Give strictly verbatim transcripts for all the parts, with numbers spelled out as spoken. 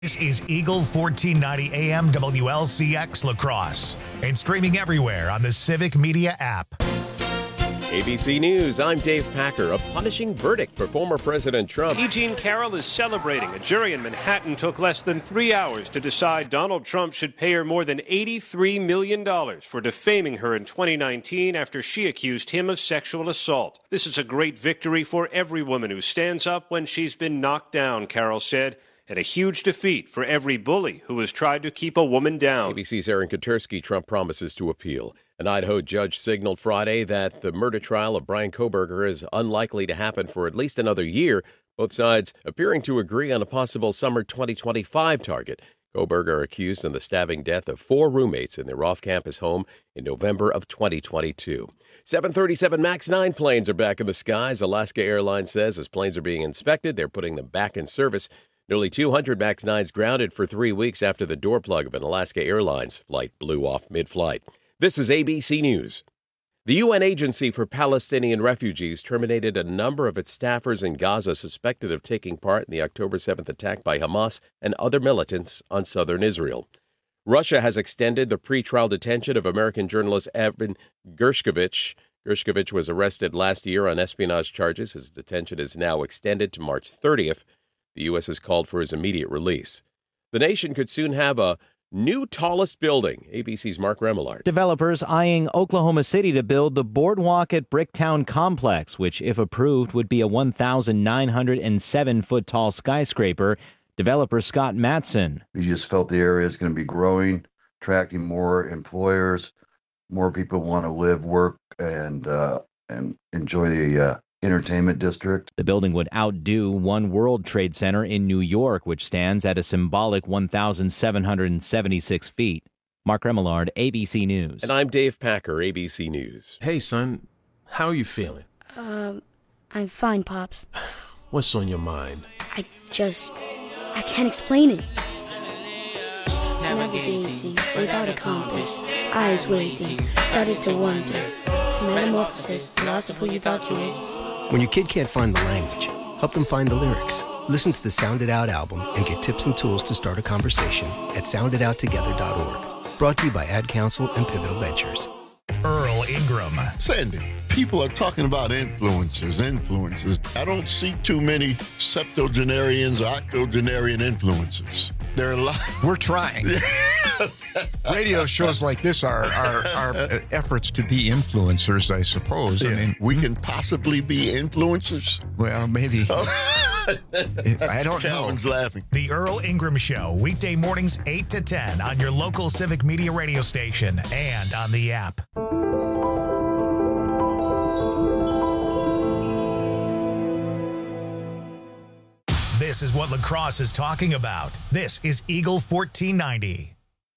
This is Eagle fourteen ninety A M W L C X La Crosse and streaming everywhere on the Civic Media app. A B C News, I'm Dave Packer. A punishing verdict for former President Trump. E. Jean Carroll is celebrating. A jury in Manhattan took less than three hours to decide Donald Trump should pay her more than eighty-three million dollars for defaming her in twenty nineteen after she accused him of sexual assault. This is a great victory for every woman who stands up when she's been knocked down, Carroll said, and a huge defeat for every bully who has tried to keep a woman down. A B C's Aaron Katersky. Trump promises to appeal. An Idaho judge signaled Friday that the murder trial of Bryan Kohberger is unlikely to happen for at least another year, both sides appearing to agree on a possible summer twenty twenty-five target. Kohberger accused in the stabbing death of four roommates in their off-campus home in November of twenty twenty-two. seven thirty-seven MAX nine planes are back in the skies. Alaska Airlines says as planes are being inspected, they're putting them back in service. Nearly two hundred MAX nines grounded for three weeks after the door plug of an Alaska Airlines flight blew off mid-flight. This is A B C News. The U N Agency for Palestinian Refugees terminated a number of its staffers in Gaza suspected of taking part in the October seventh attack by Hamas and other militants on southern Israel. Russia has extended the pretrial detention of American journalist Evan Gershkovich. Gershkovich was arrested last year on espionage charges. His detention is now extended to March thirtieth. The U S has called for his immediate release. The nation could soon have a new tallest building. A B C's Mark Remillard. Developers eyeing Oklahoma City to build the Boardwalk at Bricktown Complex, which, if approved, would be a one thousand nine hundred seven foot tall skyscraper. Developer Scott Matson. We just felt the area is going to be growing, attracting more employers. More people want to live, work, and uh, and enjoy the uh, entertainment district. The building would outdo One World Trade Center in New York, which stands at a symbolic one thousand seven hundred seventy-six feet. Mark Remillard, A B C News. And I'm Dave Packer, A B C News. Hey, son, how are you feeling? Um, I'm fine, Pops. What's on your mind? I just, I can't explain it. Navigating without a compass, eyes waiting, started to wonder. Metamorphosis, the loss of who you thought you is. When your kid can't find the language, help them find the lyrics. Listen to the Sound It Out album and get tips and tools to start a conversation at sound it out together dot org. Brought to you by Ad Council and Pivotal Ventures. Earl Ingram. Sandy, people are talking about influencers, influencers. I don't see too many septuagenarians or octogenarian influencers. There are a lot. We're trying. Radio shows like this are, are, are efforts to be influencers, I suppose. Yeah. I mean, we can possibly be influencers. Well, maybe. I don't Calvin's know. laughing. The Earl Ingram Show, weekday mornings eight to ten on your local Civic Media radio station and on the app. This is what La Crosse is talking about. This is Eagle fourteen ninety.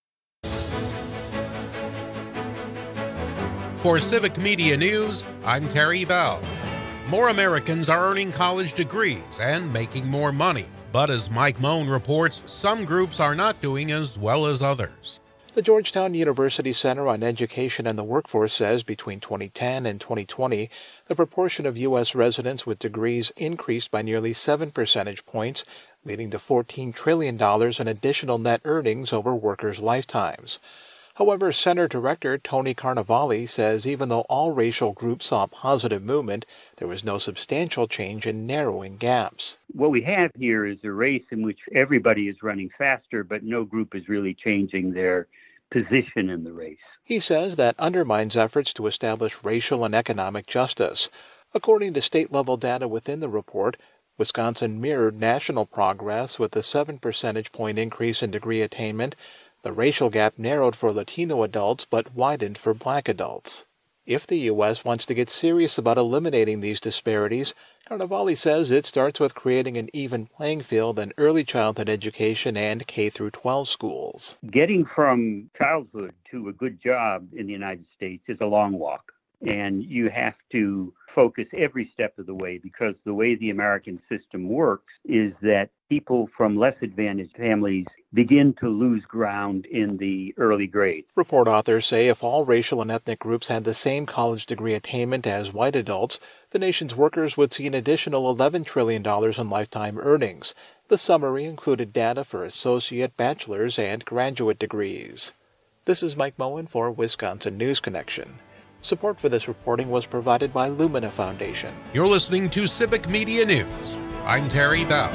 For Civic Media News, I'm Terry Bell. More Americans are earning college degrees and making more money. But as Mike Moan reports, some groups are not doing as well as others. The Georgetown University Center on Education and the Workforce says between twenty ten and twenty twenty, the proportion of U S residents with degrees increased by nearly seven percentage points, leading to fourteen trillion dollars in additional net earnings over workers' lifetimes. However, Center Director Tony Carnevale says even though all racial groups saw positive movement, there was no substantial change in narrowing gaps. What we have here is a race in which everybody is running faster, but no group is really changing their position in the race. He says that undermines efforts to establish racial and economic justice. According to state-level data within the report, Wisconsin mirrored national progress with a seven percentage point increase in degree attainment. The racial gap narrowed for Latino adults but widened for black adults. If the U S wants to get serious about eliminating these disparities, Carnevale says it starts with creating an even playing field in early childhood education and K through twelve schools. Getting from childhood to a good job in the United States is a long walk, and you have to focus every step of the way because the way the American system works is that people from less advantaged families begin to lose ground in the early grades. Report authors say if all racial and ethnic groups had the same college degree attainment as white adults, the nation's workers would see an additional eleven trillion dollars in lifetime earnings. The The summary included data for associate, bachelor's, and graduate degrees. This is Mike Moen for Wisconsin News Connection. Support for this reporting was provided by Lumina Foundation. You're listening to Civic Media News. I'm Terry Bell.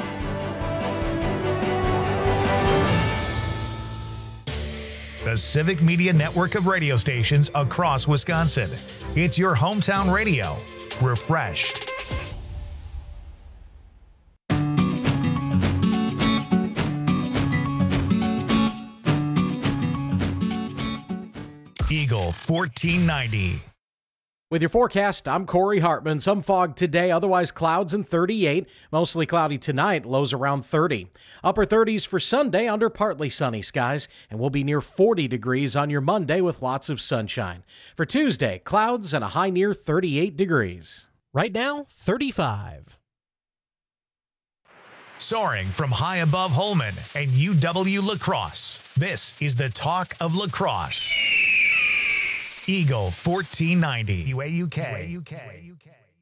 The Civic Media network of radio stations across Wisconsin. It's your hometown radio. Refreshed. Eagle fourteen ninety. With your forecast, I'm Corey Hartman. Some fog today, otherwise clouds and thirty-eight. Mostly cloudy tonight, lows around thirty. Upper thirties for Sunday under partly sunny skies, and we'll be near forty degrees on your Monday with lots of sunshine. For Tuesday, clouds and a high near thirty-eight degrees. Right now, thirty-five. Soaring from high above Holmen and U W La Crosse, this is the talk of La Crosse. Eagle fourteen ninety. U A U K. U A U K.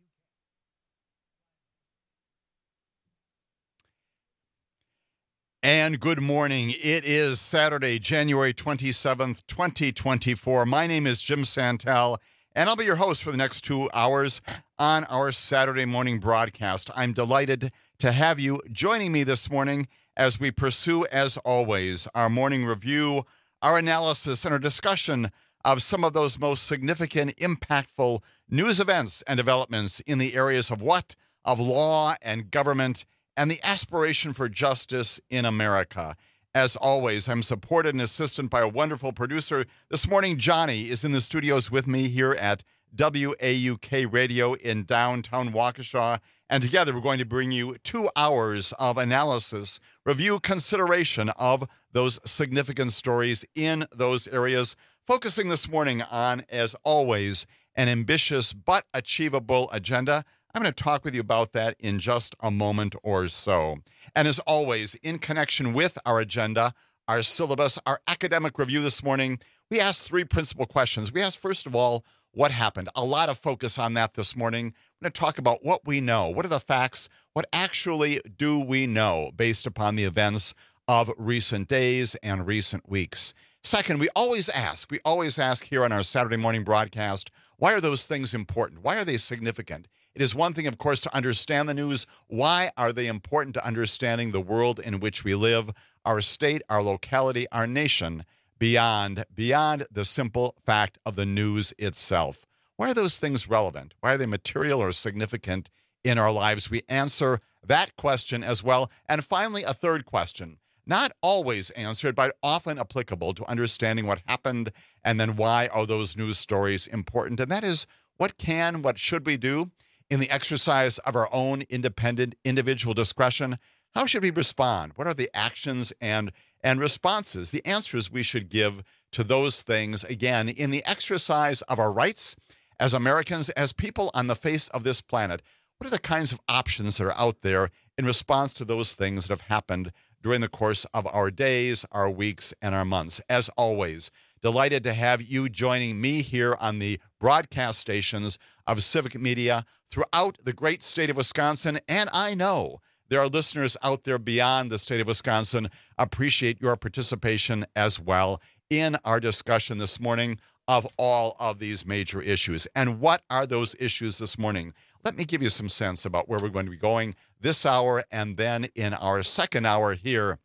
And good morning. It is Saturday, January twenty-seventh, twenty twenty-four. My name is Jim Santel, and I'll be your host for the next two hours on our Saturday morning broadcast. I'm delighted to have you joining me this morning as we pursue, as always, our morning review, our analysis, and our discussion of some of those most significant, impactful news events and developments in the areas of what? Of law and government and the aspiration for justice in America. As always, I'm supported and assisted by a wonderful producer. This morning, Johnny is in the studios with me here at W A U K Radio in downtown Waukesha. And together, we're going to bring you two hours of analysis, review, consideration of those significant stories in those areas, focusing this morning on, as always, an ambitious but achievable agenda. I'm going to talk with you about that in just a moment or so. And as always, in connection with our agenda, our syllabus, our academic review this morning, we asked three principal questions. We asked, first of all, what happened? A lot of focus on that this morning. I'm going to talk about what we know. What are the facts? What actually do we know based upon the events of recent days and recent weeks? Second, we always ask, we always ask here on our Saturday morning broadcast, why are those things important? Why are they significant? It is one thing, of course, to understand the news. Why are they important to understanding the world in which we live, our state, our locality, our nation, beyond, beyond the simple fact of the news itself? Why are those things relevant? Why are they material or significant in our lives? We answer that question as well. And finally, a third question. Not always answered, but often applicable to understanding what happened and then why are those news stories important. And that is, what can, what should we do in the exercise of our own independent individual discretion? How should we respond? What are the actions and, and responses, the answers we should give to those things, again, in the exercise of our rights as Americans, as people on the face of this planet? What are the kinds of options that are out there in response to those things that have happened during the course of our days, our weeks, and our months? As always, delighted to have you joining me here on the broadcast stations of Civic Media throughout the great state of Wisconsin. And I know there are listeners out there beyond the state of Wisconsin. Appreciate your participation as well in our discussion this morning of all of these major issues. And what are those issues this morning? Let me give you some sense about where we're going to be going this hour and then in our second hour here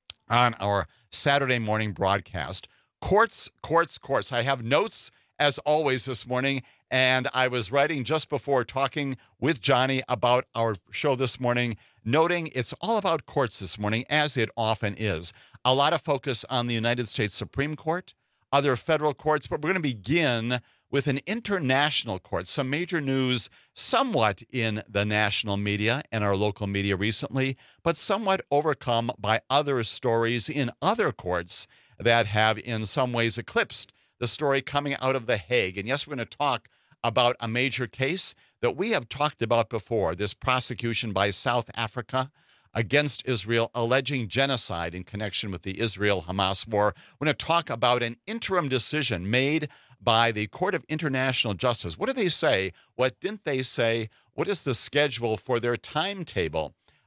on our Saturday morning broadcast. Courts, courts, courts. I have notes, as always, this morning, and I was writing just before talking with Johnny about our show this morning, noting it's all about courts this morning, as it often is. A lot of focus on the United States Supreme Court, other federal courts, but we're going to begin with an international court. Some major news, somewhat in the national media and our local media recently, but somewhat overcome by other stories in other courts that have in some ways eclipsed the story coming out of The Hague. And yes, we're going to talk about a major case that we have talked about before, this prosecution by South Africa against Israel, alleging genocide in connection with the Israel-Hamas war. We're going to talk about an interim decision made by the Court of International Justice. What did they say? What didn't they say? What is the schedule for their timetable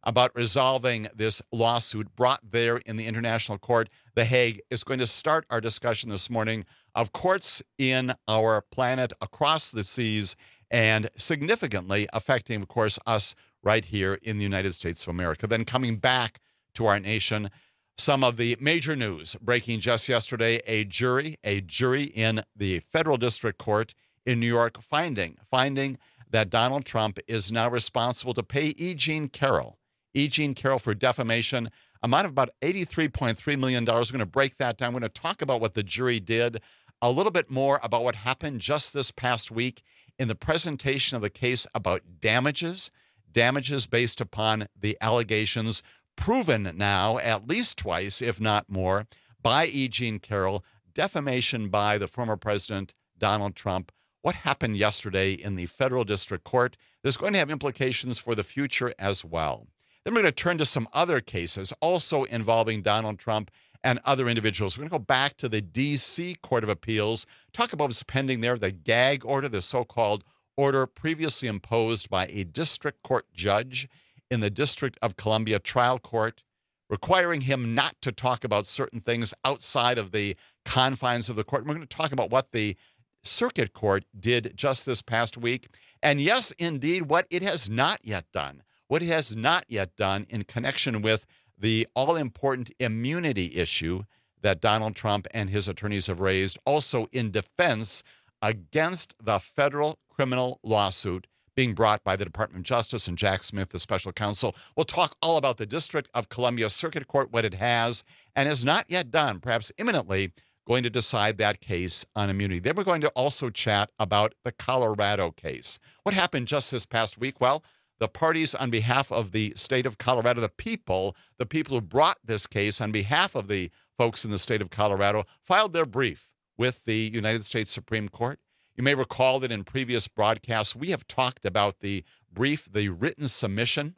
about resolving this lawsuit brought there in the International Court, The Hague, is going to start our discussion this morning of courts in our planet across the seas and significantly affecting, of course, us right here in the United States of America. Then coming back to our nation, some of the major news breaking just yesterday, a jury, a jury in the federal district court in New York finding, finding that Donald Trump is now responsible to pay E. Jean Carroll, E. Jean Carroll for defamation, amount of about eighty-three point three million dollars. We're going to break that down. We're going to talk about what the jury did, a little bit more about what happened just this past week in the presentation of the case about damages, damages based upon the allegations proven now at least twice, if not more, by E. Jean Carroll, defamation by the former president, Donald Trump. What happened yesterday in the federal district court? There's going to have implications for the future as well. Then we're going to turn to some other cases also involving Donald Trump and other individuals. We're going to go back to the D C Court of Appeals, talk about what's pending there, the gag order, the so-called order previously imposed by a district court judge in the District of Columbia trial court, requiring him not to talk about certain things outside of the confines of the court. And we're going to talk about what the circuit court did just this past week. And yes, indeed, what it has not yet done. What it has not yet done in connection with the all-important immunity issue that Donald Trump and his attorneys have raised, also in defense against the federal criminal lawsuit being brought by the Department of Justice and Jack Smith, the special counsel. We'll talk all about the District of Columbia Circuit Court, what it has and has not yet done, perhaps imminently going to decide that case on immunity. Then we're going to also chat about the Colorado case. What happened just this past week? Well, the parties on behalf of the state of Colorado, the people, the people who brought this case on behalf of the folks in the state of Colorado, filed their brief with the United States Supreme Court. You may recall that in previous broadcasts, we have talked about the brief, the written submission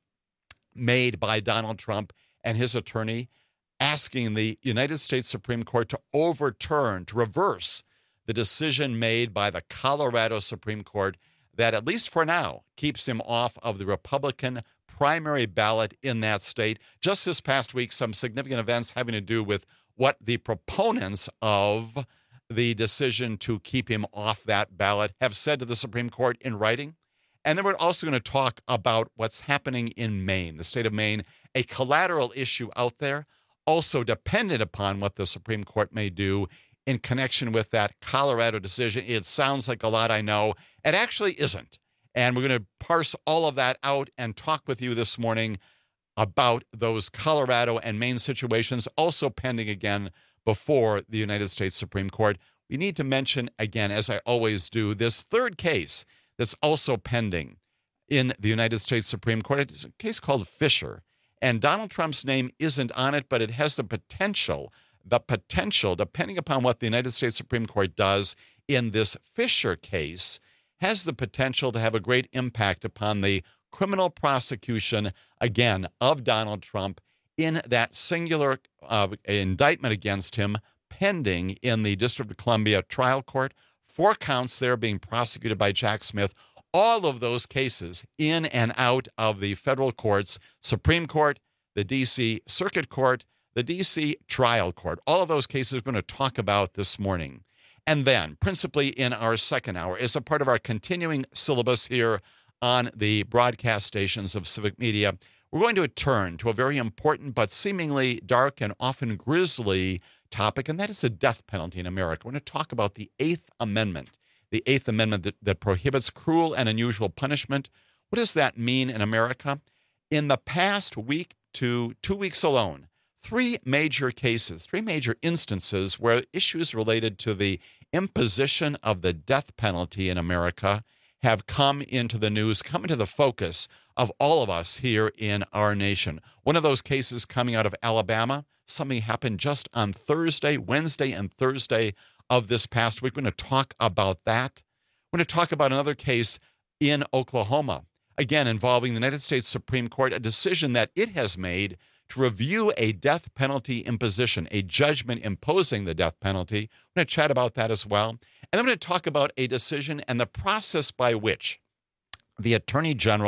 made by Donald Trump and his attorney, asking the United States Supreme Court to overturn, to reverse the decision made by the Colorado Supreme Court that, at least for now, keeps him off of the Republican primary ballot in that state. Just this past week, some significant events having to do with what the proponents of the decision to keep him off that ballot have said to the Supreme Court in writing. And then we're also going to talk about what's happening in Maine, the state of Maine, a collateral issue out there, also dependent upon what the Supreme Court may do in connection with that Colorado decision. It sounds like a lot, I know. It actually isn't. And we're going to parse all of that out and talk with you this morning about those Colorado and Maine situations, also pending again before the United States Supreme Court. We need to mention again, as I always do, this third case that's also pending in the United States Supreme Court. It's a case called Fisher. And Donald Trump's name isn't on it, but it has the potential, the potential, depending upon what the United States Supreme Court does in this Fisher case, has the potential to have a great impact upon the criminal prosecution, again, of Donald Trump in that singular uh, indictment against him pending in the District of Columbia trial court. Four counts there being prosecuted by Jack Smith. All of those cases in and out of the federal courts, Supreme Court, the D C Circuit Court, the D C Trial Court. All of those cases we're going to talk about this morning. And then, principally in our second hour, as a part of our continuing syllabus here on the broadcast stations of Civic Media, we're going to turn to a very important but seemingly dark and often grisly topic, and that is the death penalty in America. We're going to talk about the Eighth Amendment, the Eighth Amendment that, that prohibits cruel and unusual punishment. What does that mean in America? In the past week to two weeks alone, three major cases, three major instances where issues related to the imposition of the death penalty in America have come into the news, come into the focus of all of us here in our nation. One of those cases coming out of Alabama, something happened just on Thursday, Wednesday and Thursday of this past week. We're going to talk about that. We're going to talk about another case in Oklahoma, again involving the United States Supreme Court, a decision that it has made to review a death penalty imposition, a judgment imposing the death penalty. We're going to chat about that as well. And then we're going to talk about a decision and the process by which the Attorney General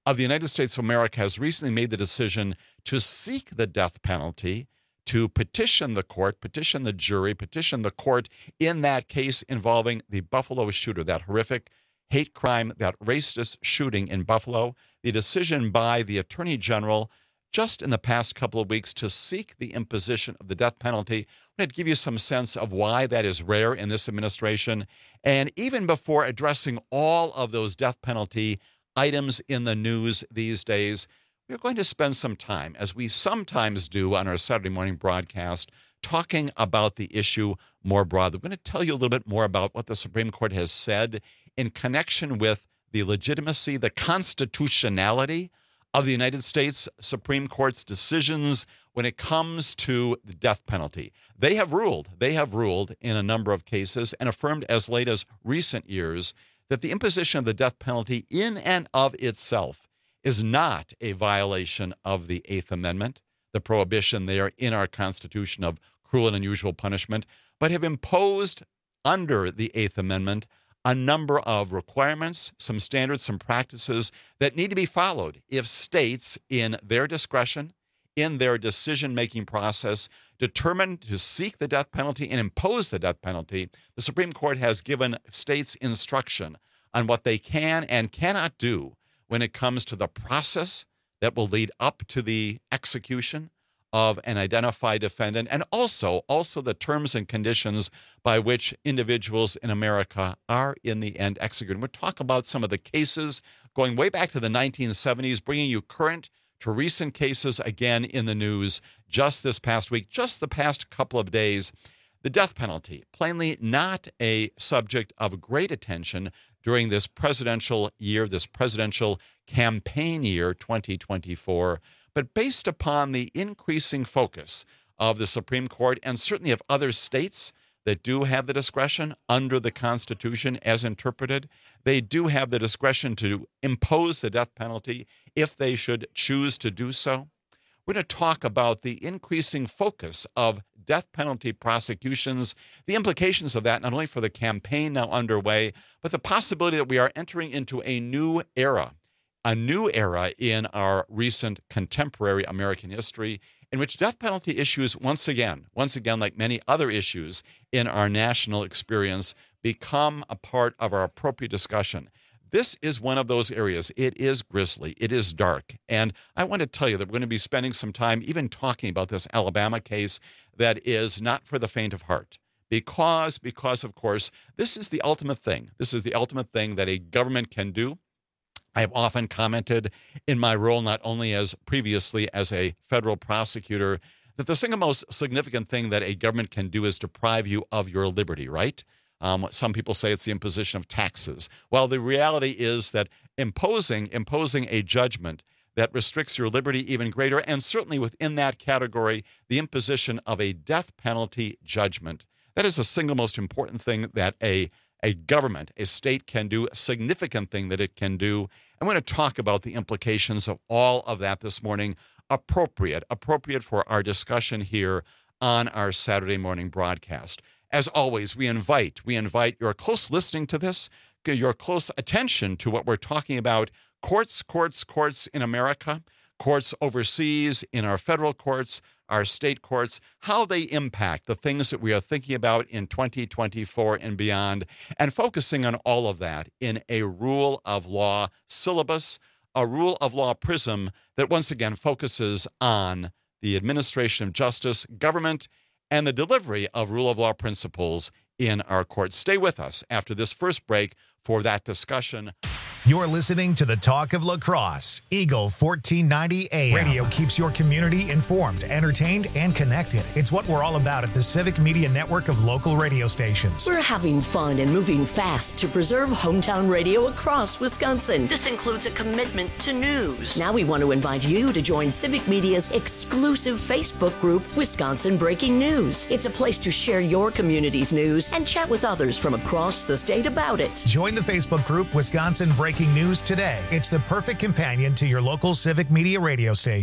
of the United States of America has recently made the decision to seek the death penalty, to petition the court, petition the jury, petition the court in that case involving the Buffalo shooter, that horrific hate crime, that racist shooting in Buffalo. The decision by the Attorney General just in the past couple of weeks to seek the imposition of the death penalty. I'm going to give you some sense of why that is rare in this administration. And even before addressing all of those death penalty items in the news these days, we're going to spend some time, as we sometimes do on our Saturday morning broadcast, talking about the issue more broadly. We're going to tell you a little bit more about what the Supreme Court has said in connection with the legitimacy, the constitutionality of the United States Supreme Court's decisions when it comes to the death penalty. They have ruled, they have ruled in a number of cases and affirmed as late as recent years that the imposition of the death penalty in and of itself is not a violation of the Eighth Amendment, the prohibition there in our Constitution of cruel and unusual punishment, but have imposed under the Eighth Amendment a number of requirements, some standards, some practices that need to be followed if states, in their discretion, in their decision-making process, determine to seek the death penalty and impose the death penalty. The Supreme Court has given states instruction on what they can and cannot do when it comes to the process that will lead up to the execution of an identified defendant, and also, also the terms and conditions by which individuals in America are in the end executed. We'll talk about some of the cases going way back to the nineteen seventies, bringing you current to recent cases again in the news just this past week, just the past couple of days. The death penalty, plainly not a subject of great attention during this presidential year, this presidential campaign year, twenty twenty-four. But based upon the increasing focus of the Supreme Court and certainly of other states that do have the discretion under the Constitution as interpreted, they do have the discretion to impose the death penalty if they should choose to do so. We're going to talk about the increasing focus of death penalty prosecutions, the implications of that not only for the campaign now underway, but the possibility that we are entering into a new era, a new era in our recent contemporary American history in which death penalty issues once again, once again, like many other issues in our national experience, become a part of our appropriate discussion. This is one of those areas. It is grisly. It is dark. And I want to tell you that we're going to be spending some time even talking about this Alabama case that is not for the faint of heart. Because, because, of course, this is the ultimate thing. This is the ultimate thing that a government can do. I have often commented in my role, not only as previously as a federal prosecutor, that the single most significant thing that a government can do is deprive you of your liberty, right? Um, some people say it's the imposition of taxes. Well, the reality is that imposing imposing a judgment that restricts your liberty even greater, and certainly within that category, the imposition of a death penalty judgment, that is the single most important thing that a A government, a state can do, a significant thing that it can do. I'm going to talk about the implications of all of that this morning, appropriate, appropriate for our discussion here on our Saturday morning broadcast. As always, we invite, we invite your close listening to this, your close attention to what we're talking about. Courts, courts, courts in America, courts overseas, in our federal courts, our state courts, how they impact the things that we are thinking about in twenty twenty-four and beyond, and focusing on all of that in a rule of law syllabus, a rule of law prism that once again focuses on the administration of justice, government, and the delivery of rule of law principles in our courts. Stay with us after this first break for that discussion. You're listening to the Talk of La Crosse, Eagle fourteen ninety A M. Radio keeps your community informed, entertained, and connected. It's what we're all about at the Civic Media Network of local radio stations. We're having fun and moving fast to preserve hometown radio across Wisconsin. This includes a commitment to news. Now we want to invite you to join Civic Media's exclusive Facebook group, Wisconsin Breaking News. It's a place to share your community's news and chat with others from across the state about it. Join the Facebook group, Wisconsin Breaking News today. It's the perfect companion to your local Civic Media radio station.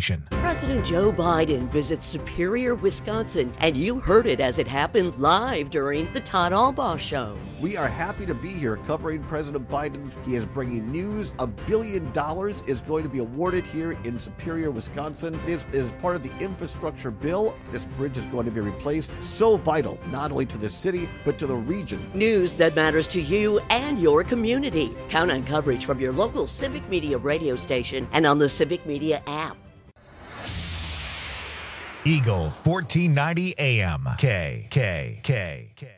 President Joe Biden visits Superior, Wisconsin, and you heard it as it happened live during the Todd Albaugh Show. We are happy to be here covering President Biden. He is bringing news. A billion dollars is going to be awarded here in Superior, Wisconsin. It is, it is part of the infrastructure bill. This bridge is going to be replaced. So vital, not only to the city, but to the region. News that matters to you and your community. Count on coverage from your local Civic Media radio station and on the Civic Media app. Eagle fourteen ninety A M. K, K, K, K.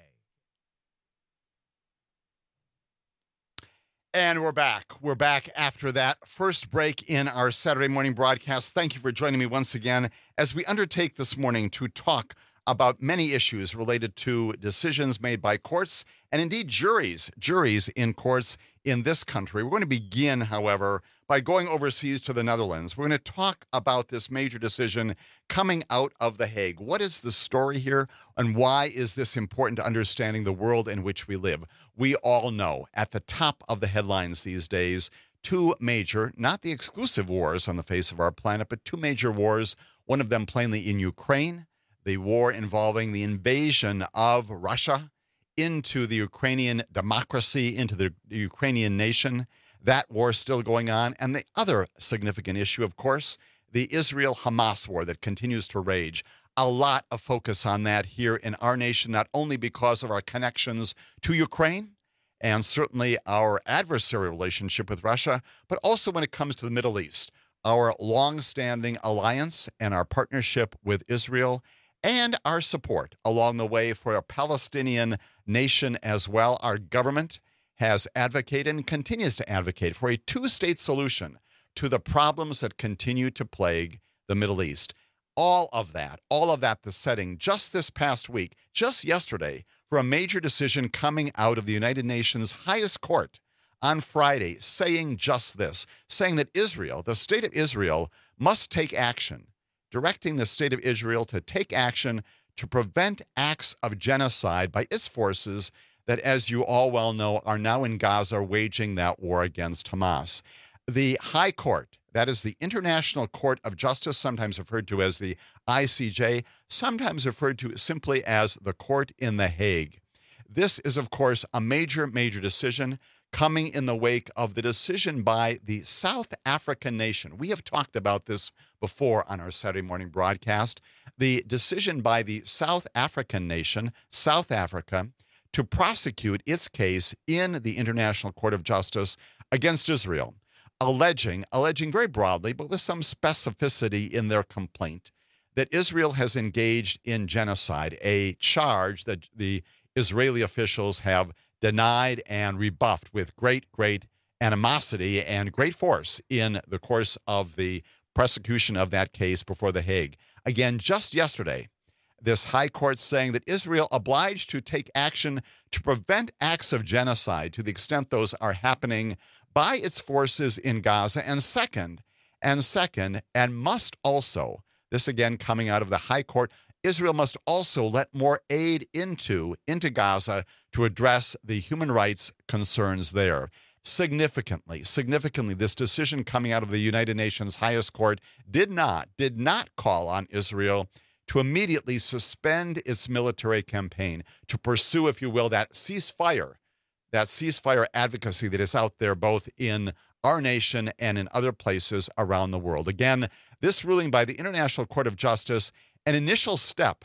And we're back. We're back after that first break in our Saturday morning broadcast. Thank you for joining me once again as we undertake this morning to talk about many issues related to decisions made by courts and indeed juries, juries in courts in this country. We're going to begin, however, by going overseas to the Netherlands. We're going to talk about this major decision coming out of The Hague. What is the story here, and why is this important to understanding the world in which we live? We all know at the top of the headlines these days, two major, not the exclusive wars on the face of our planet, but two major wars, one of them plainly in Ukraine, the war involving the invasion of Russia into the Ukrainian democracy, into the Ukrainian nation. That war still going on. And the other significant issue, of course, the Israel-Hamas war that continues to rage. A lot of focus on that here in our nation, not only because of our connections to Ukraine and certainly our adversarial relationship with Russia, but also when it comes to the Middle East, our long-standing alliance and our partnership with Israel, and our support along the way for a Palestinian nation as well. Our government has advocated and continues to advocate for a two-state solution to the problems that continue to plague the Middle East. All of that, all of that, the setting just this past week, just yesterday, for a major decision coming out of the United Nations highest court on Friday, saying just this, saying that Israel, the state of Israel, must take action, directing the state of Israel to take action to prevent acts of genocide by its forces that, as you all well know, are now in Gaza waging that war against Hamas. The High Court, that is the International Court of Justice, sometimes referred to as the I C J, sometimes referred to simply as the Court in The Hague. This is, of course, a major, major decision coming in the wake of the decision by the South African nation. We have talked about this before on our Saturday morning broadcast. The decision by the South African nation, South Africa, to prosecute its case in the International Court of Justice against Israel, alleging, alleging very broadly, but with some specificity in their complaint, that Israel has engaged in genocide, a charge that the Israeli officials have denied and rebuffed with great, great animosity and great force in the course of the prosecution of that case before The Hague. Again, just yesterday, this high court saying that Israel obliged to take action to prevent acts of genocide to the extent those are happening by its forces in Gaza. And second, and second, and must also, this again coming out of the high court, Israel must also let more aid into, into Gaza to address the human rights concerns there. Significantly, significantly, this decision coming out of the United Nations highest court did not, did not call on Israel to immediately suspend its military campaign, to pursue, if you will, that ceasefire, that ceasefire advocacy that is out there both in our nation and in other places around the world. Again, this ruling by the International Court of Justice, an initial step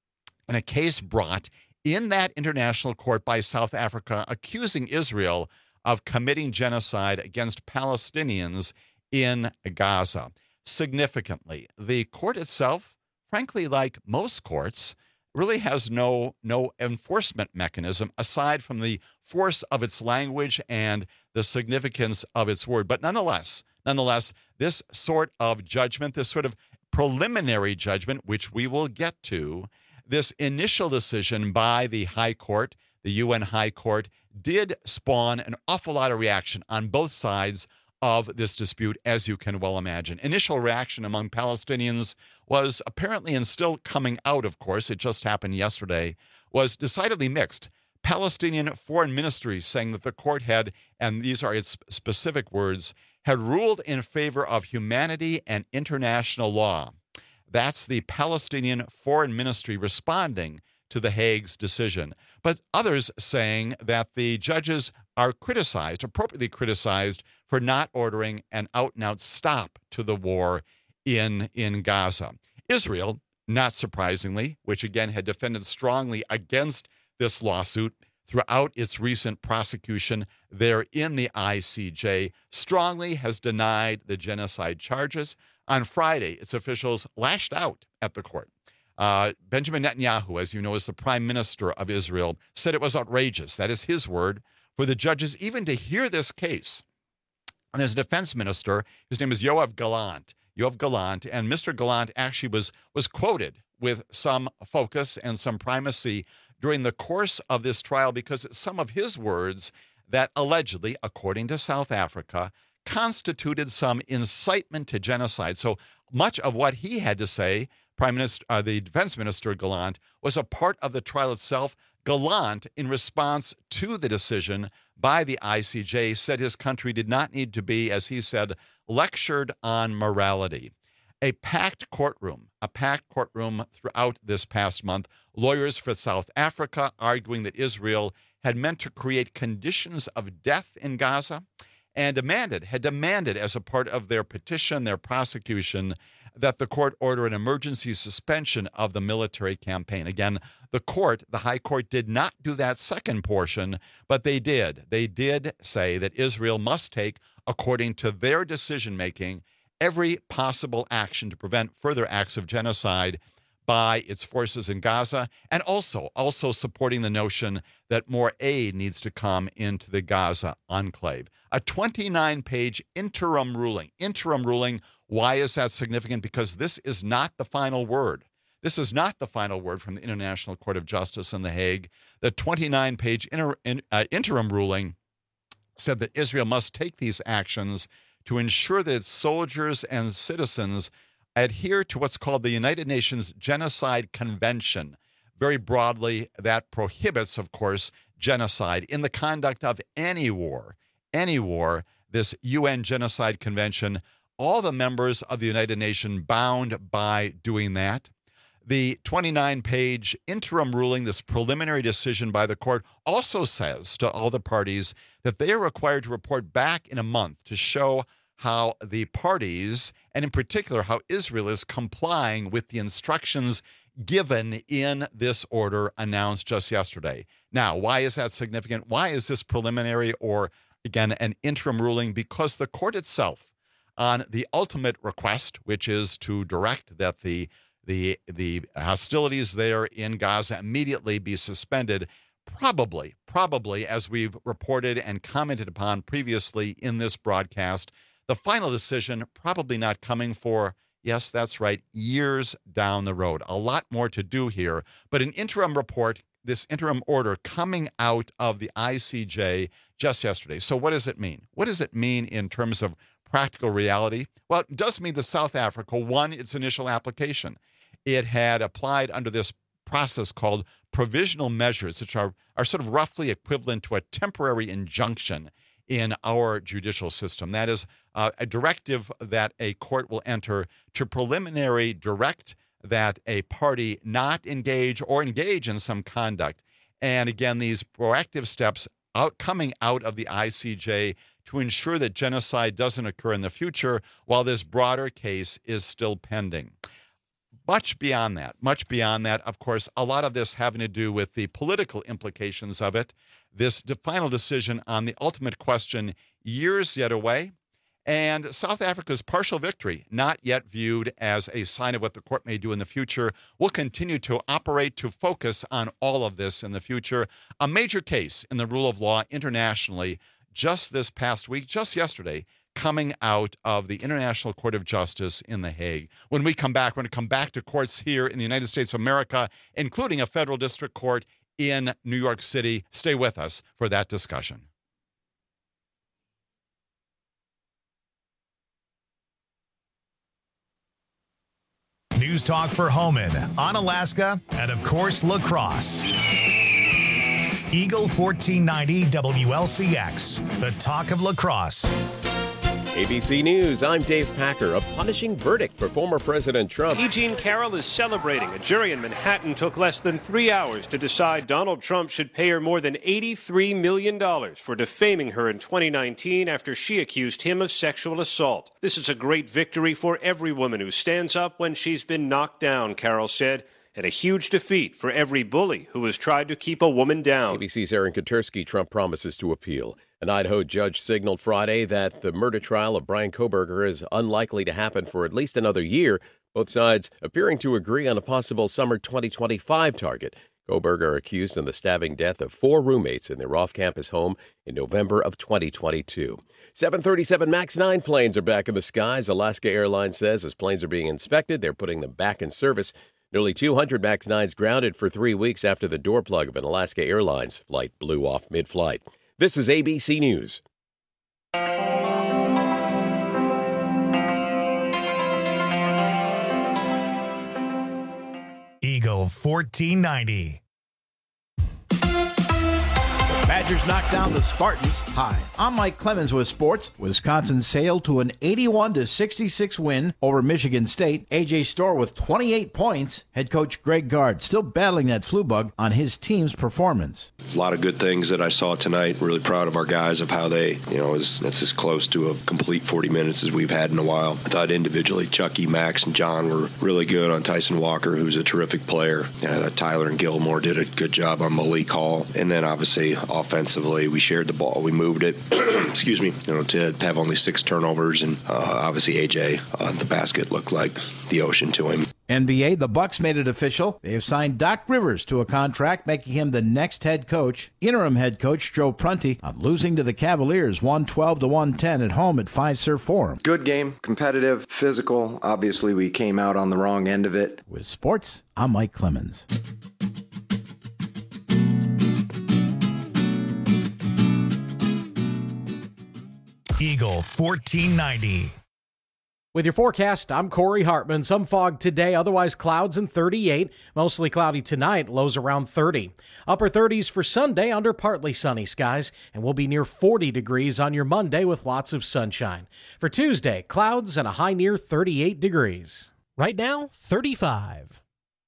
in a case brought in that international court by South Africa accusing Israel of committing genocide against Palestinians in Gaza. Significantly, the court itself, frankly, like most courts, really has no, no enforcement mechanism aside from the force of its language and the significance of its word. But nonetheless, nonetheless, this sort of judgment, this sort of preliminary judgment, which we will get to, this initial decision by the High Court, the U N High Court, did spawn an awful lot of reaction on both sides of this dispute, as you can well imagine. Initial reaction among Palestinians was apparently, and still coming out, of course, it just happened yesterday, was decidedly mixed. Palestinian foreign ministry saying that the court had, and these are its specific words, had ruled in favor of humanity and international law. That's the Palestinian Foreign Ministry responding to The Hague's decision. But others saying that the judges are criticized, appropriately criticized, for not ordering an out-and-out stop to the war in, in Gaza. Israel, not surprisingly, which again had defended strongly against this lawsuit throughout its recent prosecution there in the I C J, strongly has denied the genocide charges. On Friday, its officials lashed out at the court. Uh, Benjamin Netanyahu, as you know, is the prime minister of Israel, said it was outrageous, that is his word, for the judges even to hear this case. And there's a defense minister, his name is Yoav Gallant, Yoav Gallant, and Mister Gallant actually was, was quoted with some focus and some primacy during the course of this trial because it's some of his words that allegedly, according to South Africa, constituted some incitement to genocide. So much of what he had to say, Prime Minister, uh, the Defense Minister Gallant, was a part of the trial itself. Gallant, in response to the decision by the I C J, said his country did not need to be, as he said, lectured on morality. A packed courtroom, a packed courtroom throughout this past month. Lawyers for South Africa arguing that Israel had meant to create conditions of death in Gaza and demanded, had demanded as a part of their petition, their prosecution, that the court order an emergency suspension of the military campaign. Again, the court, the High Court, did not do that second portion, but they did. They did say that Israel must take, according to their decision-making, every possible action to prevent further acts of genocide by its forces in Gaza, and also, also supporting the notion that more aid needs to come into the Gaza enclave. A twenty-nine page interim ruling. Interim ruling, why is that significant? Because this is not the final word. This is not the final word from the International Court of Justice in The Hague. The twenty-nine page inter, in, uh, interim ruling said that Israel must take these actions to ensure that its soldiers and citizens adhere to what's called the United Nations Genocide Convention. Very broadly, that prohibits, of course, genocide in the conduct of any war. Any war, this U N Genocide Convention, all the members of the United Nations bound by doing that. The twenty-nine page interim ruling, this preliminary decision by the court, also says to all the parties that they are required to report back in a month to show how the parties, and in particular how Israel, is complying with the instructions given in this order announced just yesterday. Now, why is that significant? Why is this preliminary or, again, an interim ruling? Because the court itself, on the ultimate request, which is to direct that the the the hostilities there in Gaza immediately be suspended, probably, probably, as we've reported and commented upon previously in this broadcast, the final decision probably not coming for, yes, that's right, years down the road. A lot more to do here, but an interim report, this interim order coming out of the I C J just yesterday. So what does it mean? What does it mean in terms of practical reality? Well, it does mean that South Africa won its initial application. It had applied under this process called provisional measures, which are, are sort of roughly equivalent to a temporary injunction in our judicial system. That is uh, a directive that a court will enter to preliminary direct that a party not engage or engage in some conduct. And again, these proactive steps out coming out of the I C J to ensure that genocide doesn't occur in the future while this broader case is still pending. Much beyond that, much beyond that, of course, a lot of this having to do with the political implications of it. This final decision on the ultimate question, years yet away, and South Africa's partial victory, not yet viewed as a sign of what the court may do in the future, will continue to operate to focus on all of this in the future. A major case in the rule of law internationally just this past week, just yesterday, coming out of the International Court of Justice in The Hague. When we come back, we're going to come back to courts here in the United States of America, including a federal district court in New York City. Stay with us for that discussion. News Talk for Homan, on Alaska, and of course, La Crosse. Eagle fourteen ninety W L C X, the talk of La Crosse. A B C News, I'm Dave Packer. A punishing verdict for former President Trump. E. Jean Carroll is celebrating. A jury in Manhattan took less than three hours to decide Donald Trump should pay her more than eighty-three million dollars for defaming her in twenty nineteen after she accused him of sexual assault. This is a great victory for every woman who stands up when she's been knocked down, Carroll said, and a huge defeat for every bully who has tried to keep a woman down. A B C's Aaron Katersky. Trump promises to appeal. An Idaho judge signaled Friday that the murder trial of Bryan Kohberger is unlikely to happen for at least another year, both sides appearing to agree on a possible summer twenty twenty-five target. Kohberger accused in the stabbing death of four roommates in their off-campus home in November of twenty twenty-two. seven thirty-seven MAX nine planes are back in the skies. Alaska Airlines says as planes are being inspected, they're putting them back in service. Nearly two hundred MAX nines grounded for three weeks after the door plug of an Alaska Airlines flight blew off mid-flight. This is A B C News. Eagle fourteen ninety. Badgers knocked down the Spartans. Hi, I'm Mike Clemens with sports. Wisconsin sailed to an eighty-one to sixty-six win over Michigan State. A J Storr with twenty-eight points. Head coach Greg Gard still battling that flu bug on his team's performance. A lot of good things that I saw tonight. Really proud of our guys of how they, you know, it's as close to a complete forty minutes as we've had in a while. I thought individually Chucky, Max, and John were really good on Tyson Walker, who's a terrific player. And I thought Tyler and Gilmore did a good job on Malik Hall. And then obviously offensively, we shared the ball, we moved it. Excuse me, you know, to have only six turnovers, and uh, obviously A J on the basket looked like the ocean to him. N B A, the Bucks made it official. They have signed Doc Rivers to a contract, making him the next head coach. Interim head coach Joe Prunty on losing to the Cavaliers one twelve to one ten at home at Fiserv Forum. Good game, competitive, physical. Obviously, we came out on the wrong end of it. With sports, I'm Mike Clemens. Eagle fourteen ninety. With your forecast, I'm Corey Hartman. Some fog today, otherwise clouds and thirty-eight. Mostly cloudy tonight, lows around thirty. Upper thirties for Sunday under partly sunny skies, and we'll be near forty degrees on your Monday with lots of sunshine. For Tuesday, clouds and a high near thirty-eight degrees. Right now, thirty-five.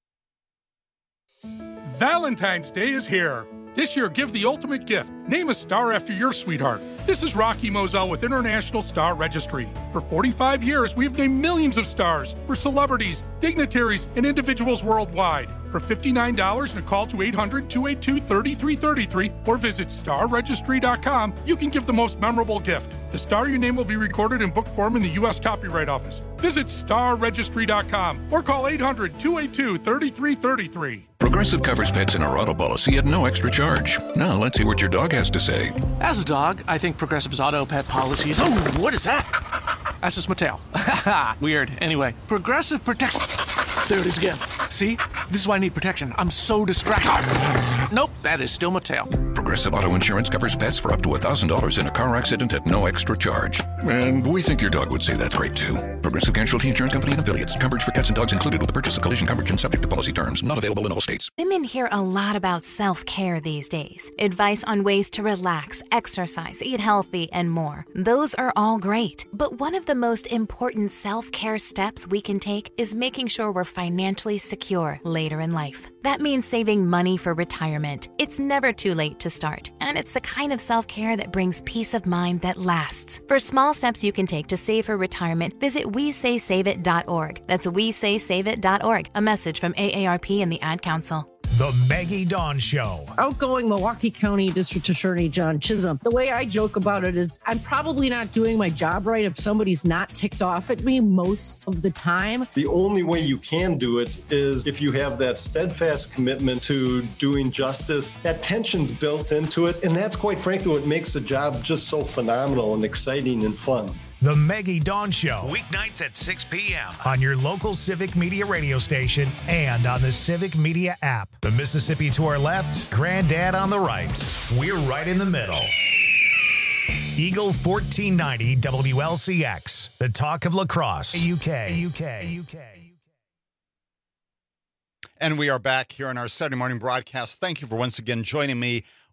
Valentine's Day is here. This year, give the ultimate gift. Name a star after your sweetheart. This is Rocky Moselle with International Star Registry. For forty-five years, we've named millions of stars for celebrities, dignitaries, and individuals worldwide. For fifty-nine dollars and a call to eight hundred, two eight two, three three three three or visit star registry dot com, you can give the most memorable gift. The star you name will be recorded in book form in the U S Copyright Office. Visit star registry dot com or call eight hundred, two eight two, three three three three. Progressive covers pets in our auto policy at no extra charge. Now let's see what your dog has to say. As a dog, I think Progressive's auto pet policies. Oh, what is that? That's just my tail. Weird. Anyway, Progressive protects. There it is again. See? This is why I need protection. I'm so distracted. Nope, that is still my tail. Progressive Auto Insurance covers pets for up to one thousand dollars in a car accident at no extra charge. And we think your dog would say that's great, too. Progressive Casualty Insurance Company and Affiliates. Coverage for cats and dogs included with the purchase of collision coverage and subject to policy terms. Not available in all states. Women hear a lot about self-care these days. Advice on ways to relax, exercise, eat healthy, and more. Those are all great. But one of the most important self-care steps we can take is making sure we're financially secure later in life. That means saving money for retirement. It's never too late to start, and it's the kind of self-care that brings peace of mind that lasts. For small steps you can take to save for retirement, visit we say save it dot org. That's we say save it dot org. A message from A A R P and the Ad Council. The Maggie Dawn Show. Outgoing Milwaukee County District Attorney John Chisholm. The way I joke about it is I'm probably not doing my job right if somebody's not ticked off at me most of the time. The only way you can do it is if you have that steadfast commitment to doing justice. That tension's built into it, and that's quite frankly what makes the job just so phenomenal and exciting and fun. The Maggie Dawn Show, weeknights at six p.m. on your local Civic Media radio station and on the Civic Media app. The Mississippi to our left, Granddad on the right. We're right in the middle. Eagle fourteen ninety W L C X, the talk of lacrosse. U K. U K. U K. And we are back here on our Saturday morning broadcast. Thank you for once again joining me.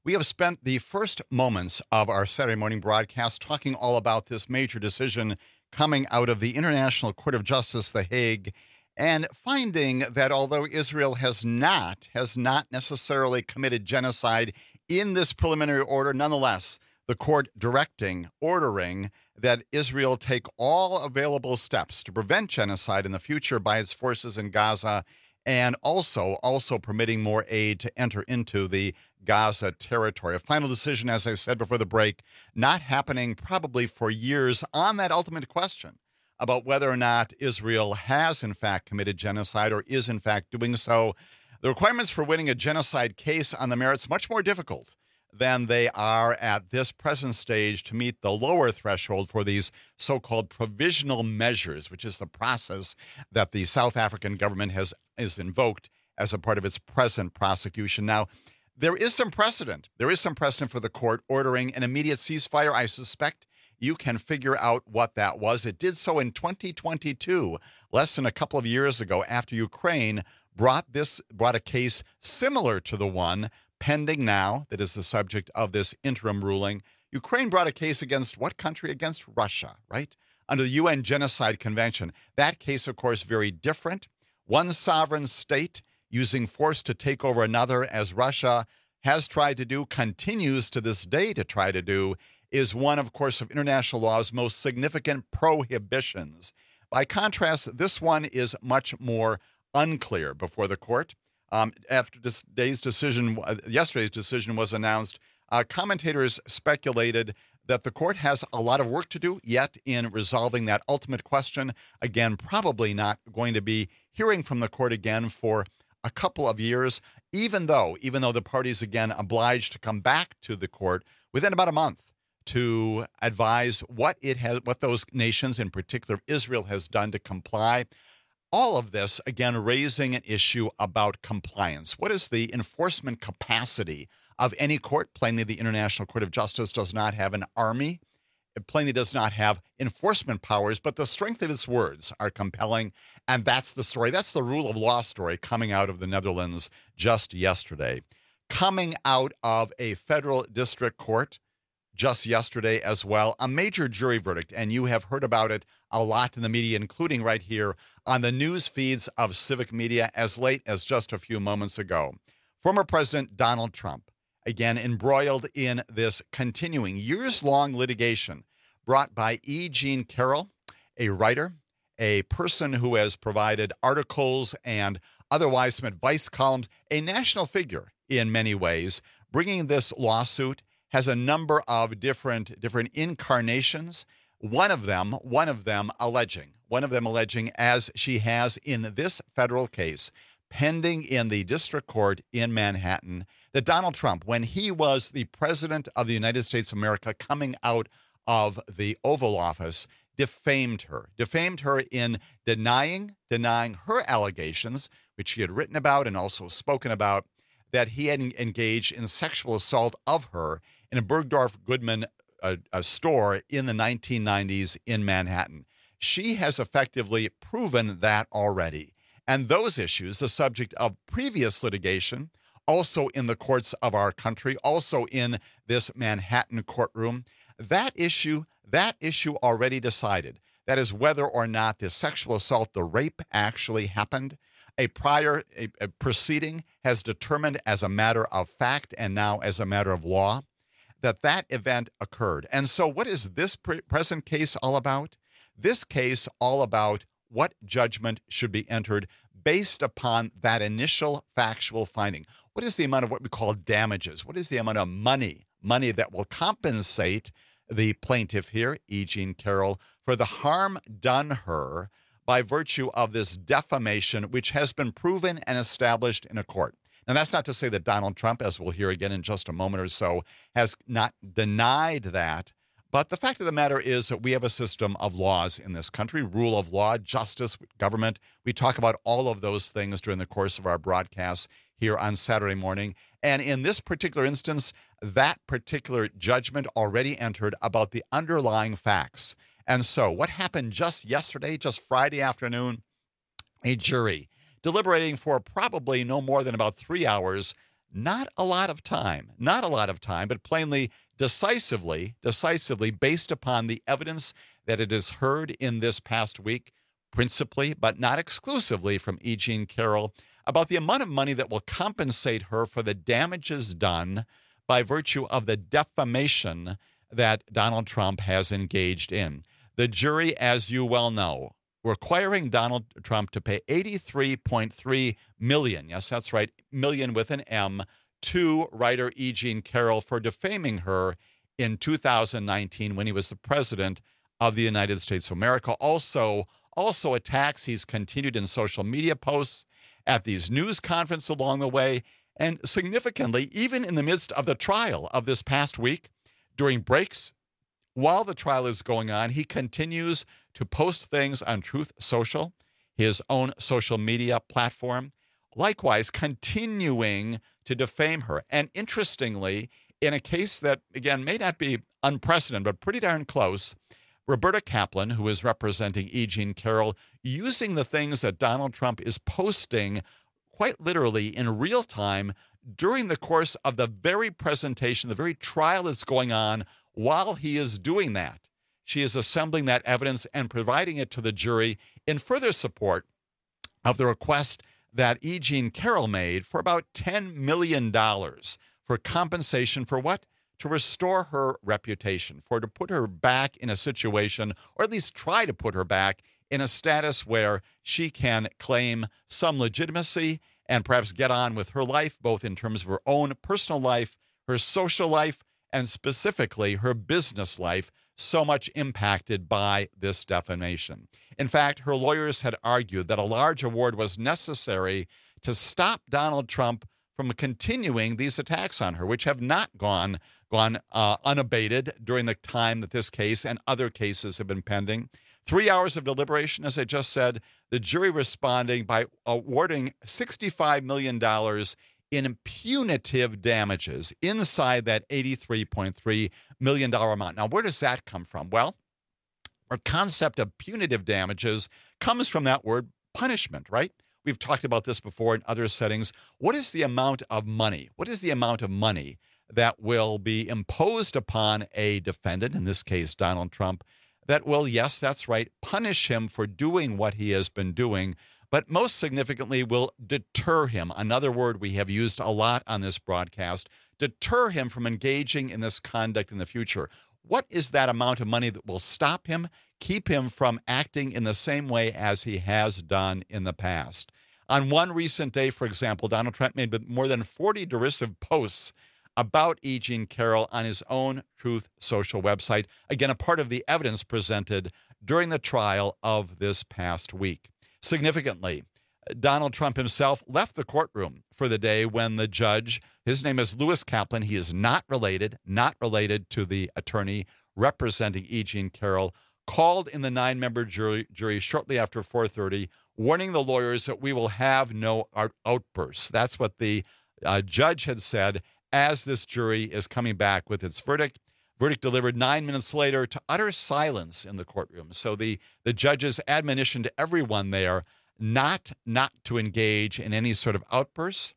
We have spent the first moments of our Saturday morning broadcast talking all about this major decision coming out of the International Court of Justice, The Hague, and finding that although Israel has not, has not necessarily committed genocide in this preliminary order, nonetheless, the court directing, ordering that Israel take all available steps to prevent genocide in the future by its forces in Gaza, and also, also permitting more aid to enter into the Gaza territory. A final decision, as I said before the break, not happening probably for years on that ultimate question about whether or not Israel has in fact committed genocide or is in fact doing so. The requirements for winning a genocide case on the merits much more difficult than they are at this present stage to meet the lower threshold for these so-called provisional measures, which is the process that the South African government has is invoked as a part of its present prosecution. Now, there is some precedent. There is some precedent for the court ordering an immediate ceasefire. I suspect you can figure out what that was. It did so in twenty twenty-two, less than a couple of years ago, after Ukraine brought this brought a case similar to the one pending now that is the subject of this interim ruling. Ukraine brought a case against what country? Against Russia, right? Under the U N Genocide Convention. That case, of course, very different. One sovereign state using force to take over another, as Russia has tried to do, continues to this day to try to do, is one, of course, of international law's most significant prohibitions. By contrast, this one is much more unclear before the court. Um, after this day's decision, uh, yesterday's decision was announced, uh, commentators speculated that the court has a lot of work to do yet in resolving that ultimate question. Again, probably not going to be hearing from the court again for a couple of years, even though, even though the parties again obliged to come back to the court within about a month to advise what it has, what those nations, in particular Israel, has done to comply. All of this, again, raising an issue about compliance. What is the enforcement capacity of any court? Plainly, the International Court of Justice does not have an army. It plainly does not have enforcement powers, but the strength of its words are compelling, and that's the story. That's the rule of law story coming out of the Netherlands just yesterday. Coming out of a federal district court just yesterday as well, a major jury verdict, and you have heard about it a lot in the media, including right here on the news feeds of Civic Media as late as just a few moments ago. Former President Donald Trump, again embroiled in this continuing years-long litigation brought by E. Jean Carroll, a writer, a person who has provided articles and otherwise some advice columns, a national figure in many ways. Bringing this lawsuit has a number of different different incarnations. One of them, one of them alleging, one of them alleging, as she has in this federal case pending in the district court in Manhattan, that Donald Trump, when he was the president of the United States of America coming out of the Oval Office, defamed her, defamed her in denying, denying her allegations, which she had written about and also spoken about, that he had engaged in sexual assault of her in a Bergdorf Goodman a, a store in the nineteen nineties in Manhattan. She has effectively proven that already. And those issues, the subject of previous litigation, also in the courts of our country, also in this Manhattan courtroom, that issue, that issue already decided. That is whether or not the sexual assault, the rape actually happened. A prior a, a proceeding has determined as a matter of fact and now as a matter of law that that event occurred. And so what is this pre- present case all about? This case all about what judgment should be entered based upon that initial factual finding. What is the amount of what we call damages? What is the amount of money, money that will compensate the plaintiff here, E. Jean Carroll, for the harm done her by virtue of this defamation, which has been proven and established in a court? Now, that's not to say that Donald Trump, as we'll hear again in just a moment or so, has not denied that. But the fact of the matter is that we have a system of laws in this country, rule of law, justice, government. We talk about all of those things during the course of our broadcasts here on Saturday morning. And in this particular instance, that particular judgment already entered about the underlying facts. And so what happened just yesterday, just Friday afternoon, a jury deliberating for probably no more than about three hours not a lot of time, not a lot of time, but plainly decisively, decisively based upon the evidence that it has heard in this past week, principally, but not exclusively, from E. Jean Carroll about the amount of money that will compensate her for the damages done by virtue of the defamation that Donald Trump has engaged in. The jury, as you well know, requiring Donald Trump to pay eighty-three point three million dollars, yes, that's right, million with an M, to writer E. Jean Carroll for defaming her in two thousand nineteen when he was the president of the United States of America. Also, also attacks he's continued in social media posts, at these news conferences along the way, and significantly, even in the midst of the trial of this past week, during breaks, while the trial is going on, he continues to post things on Truth Social, his own social media platform, likewise continuing to defame her. And interestingly, in a case that, again, may not be unprecedented, but pretty darn close, Roberta Kaplan, who is representing E. Jean Carroll, using the things that Donald Trump is posting quite literally in real time during the course of the very presentation, the very trial that's going on while he is doing that. She is assembling that evidence and providing it to the jury in further support of the request that E. Jean Carroll made for about ten million dollars for compensation for what? To restore her reputation, for to put her back in a situation, or at least try to put her back in a status where she can claim some legitimacy and perhaps get on with her life, both in terms of her own personal life, her social life, and specifically her business life, so much impacted by this defamation. In fact, her lawyers had argued that a large award was necessary to stop Donald Trump from continuing these attacks on her, which have not gone gone uh, unabated during the time that this case and other cases have been pending. Three hours of deliberation, as I just said, the jury responding by awarding sixty-five million dollars in punitive damages inside that eighty-three point three million dollars amount. Now, where does that come from? Well, our concept of punitive damages comes from that word punishment, right? We've talked about this before in other settings. What is the amount of money? What is the amount of money that will be imposed upon a defendant, in this case, Donald Trump, that will, yes, that's right, punish him for doing what he has been doing, but most significantly will deter him? Another word we have used a lot on this broadcast, deter him from engaging in this conduct in the future. What is that amount of money that will stop him, keep him from acting in the same way as he has done in the past? On one recent day, for example, Donald Trump made more than forty derisive posts about E. Jean Carroll on his own Truth Social website. Again, a part of the evidence presented during the trial of this past week. Significantly, Donald Trump himself left the courtroom for the day when the judge, his name is Lewis Kaplan, he is not related, not related to the attorney representing E. Jean Carroll, called in the nine-member jury, jury shortly after four thirty, warning the lawyers that we will have no out- outbursts. That's what the uh, judge had said as this jury is coming back with its verdict. Verdict delivered nine minutes later to utter silence in the courtroom. So the, the judge's admonition to everyone there not, not to engage in any sort of outbursts.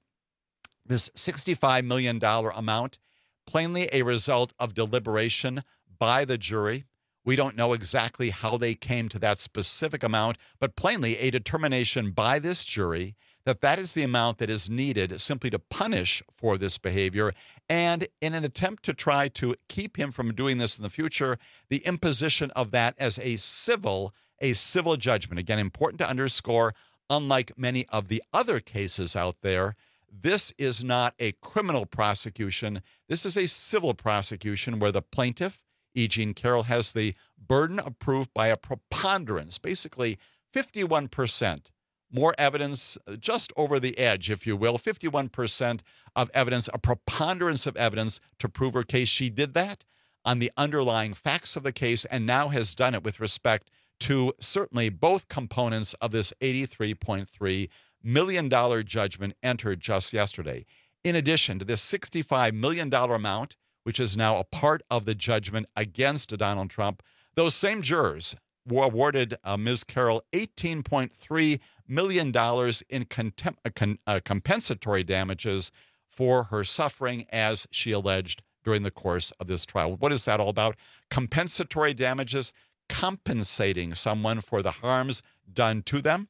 This sixty-five million dollars amount, plainly a result of deliberation by the jury. We don't know exactly how they came to that specific amount, but plainly a determination by this jury that that is the amount that is needed simply to punish for this behavior. And in an attempt to try to keep him from doing this in the future, the imposition of that as a civil, a civil judgment. Again, important to underscore, unlike many of the other cases out there, this is not a criminal prosecution. This is a civil prosecution where the plaintiff, E. Jean Carroll, has the burden of proof by a preponderance, basically fifty-one percent. More evidence, just over the edge, if you will, fifty-one percent of evidence, a preponderance of evidence to prove her case. She did that on the underlying facts of the case and now has done it with respect to certainly both components of this eighty-three point three million dollars judgment entered just yesterday. In addition to this sixty-five million dollars amount, which is now a part of the judgment against Donald Trump, those same jurors were awarded uh, Miz Carroll eighteen point three million dollars in contem- uh, con- uh, compensatory damages for her suffering, as she alleged during the course of this trial. What is that all about? Compensatory damages, compensating someone for the harms done to them,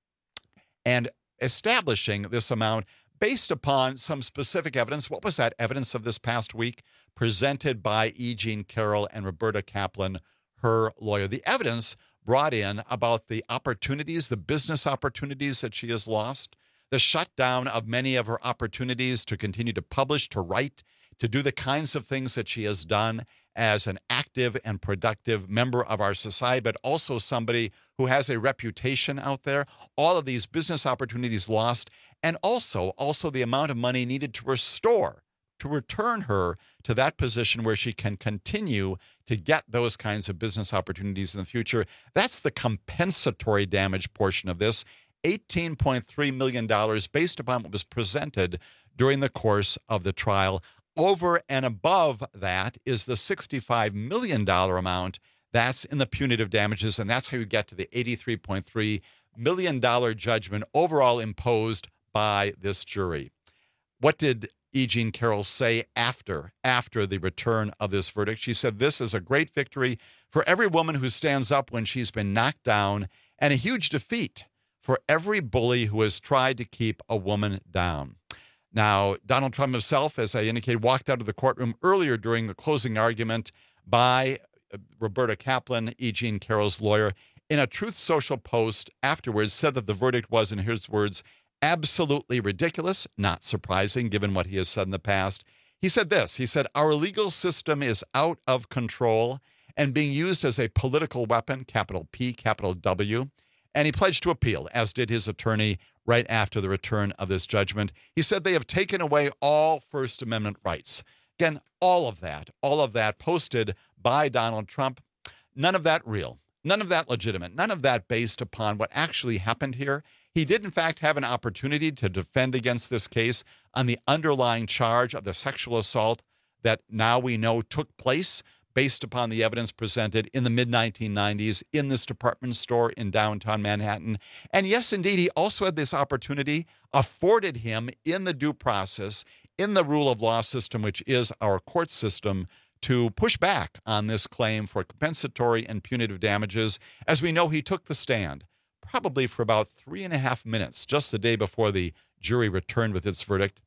and establishing this amount based upon some specific evidence. What was that evidence of this past week presented by E. Jean Carroll and Roberta Kaplan, her lawyer? The evidence brought in about the opportunities, the business opportunities that she has lost, the shutdown of many of her opportunities to continue to publish, to write, to do the kinds of things that she has done as an active and productive member of our society, but also somebody who has a reputation out there. All of these business opportunities lost, and also, also the amount of money needed to restore, to return her to that position where she can continue to get those kinds of business opportunities in the future. That's the compensatory damage portion of this, eighteen point three million dollars based upon what was presented during the course of the trial. Over and above that is the sixty-five million dollars amount that's in the punitive damages, and that's how you get to the eighty-three point three million dollars judgment overall imposed by this jury. What did E. Jean Carroll say after, after the return of this verdict? She said, "This is a great victory for every woman who stands up when she's been knocked down, and a huge defeat for every bully who has tried to keep a woman down." Now, Donald Trump himself, as I indicated, walked out of the courtroom earlier during the closing argument by Roberta Kaplan, E. Jean Carroll's lawyer. In a Truth Social post afterwards, said that the verdict was, in his words, absolutely ridiculous, not surprising given what he has said in the past. He said this, he said, "Our legal system is out of control and being used as a political weapon, capital P, capital W." And he pledged to appeal, as did his attorney, right after the return of this judgment. He said they have taken away all First Amendment rights. Again, all of that, all of that posted by Donald Trump, none of that real, none of that legitimate, none of that based upon what actually happened here. He did, in fact, have an opportunity to defend against this case on the underlying charge of the sexual assault that now we know took place based upon the evidence presented in the mid nineteen nineties in this department store in downtown Manhattan. And yes, indeed, he also had this opportunity afforded him in the due process, in the rule of law system, which is our court system, to push back on this claim for compensatory and punitive damages. As we know, he took the stand probably for about three and a half minutes, just the day before the jury returned with its verdict.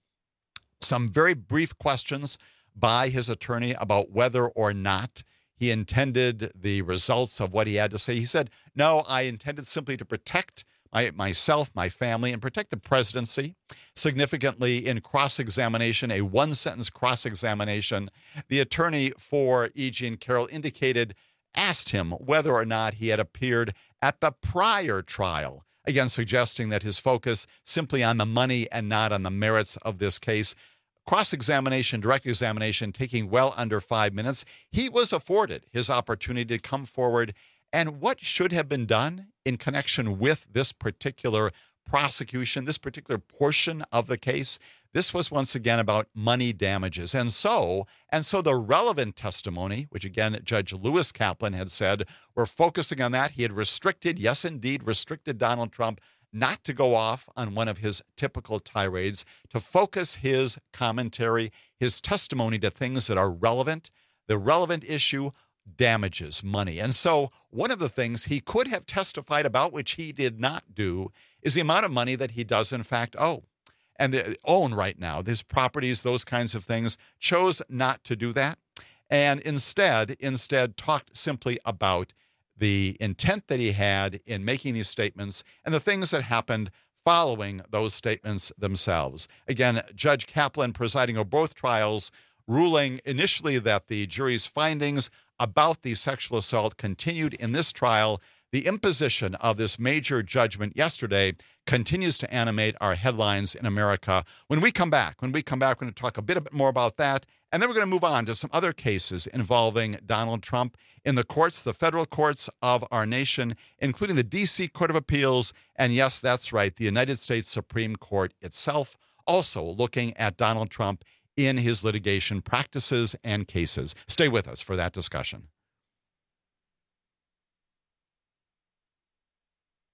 Some very brief questions by his attorney about whether or not he intended the results of what he had to say. He said, "No, I intended simply to protect my, myself, my family, and protect the presidency." Significantly, in cross-examination, a one-sentence cross-examination, the attorney for E. Jean Carroll indicated, asked him whether or not he had appeared at the prior trial, again suggesting that his focus simply on the money and not on the merits of this case. Cross-examination, direct examination, taking well under five minutes. He was afforded his opportunity to come forward, and what should have been done in connection with this particular prosecution, this particular portion of the case, this was once again about money damages. And so, and so the relevant testimony, which again, Judge Lewis Kaplan had said, we're focusing on that. He had restricted, yes, indeed, restricted Donald Trump not to go off on one of his typical tirades, to focus his commentary, his testimony to things that are relevant. The relevant issue, damages, money. And so one of the things he could have testified about, which he did not do, is the amount of money that he does in fact owe and the, own right now, his properties, those kinds of things. Chose not to do that, and instead, instead talked simply about the intent that he had in making these statements and the things that happened following those statements themselves. Again, Judge Kaplan, presiding over both trials, ruling initially that the jury's findings about the sexual assault continued in this trial. The imposition of this major judgment yesterday continues to animate our headlines in America. When we come back, when we come back, we're going to talk a bit, a bit more about that. And then we're going to move on to some other cases involving Donald Trump in the courts, the federal courts of our nation, including the D C Court of Appeals. And yes, that's right, the United States Supreme Court itself, also looking at Donald Trump in his litigation practices and cases. Stay with us for that discussion.